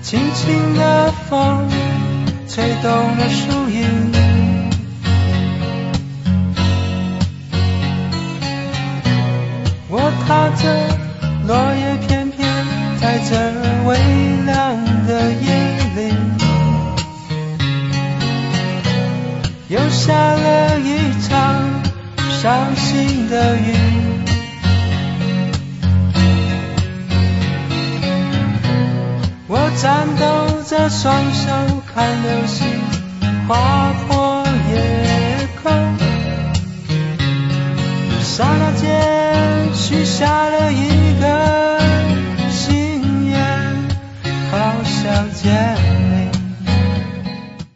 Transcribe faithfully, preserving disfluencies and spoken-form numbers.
轻轻的风吹动了树影，我踏着落叶片片在这微凉的夜里，又下了一场伤心的雨，我颤抖着双手看流星划破夜空，刹那间许下了一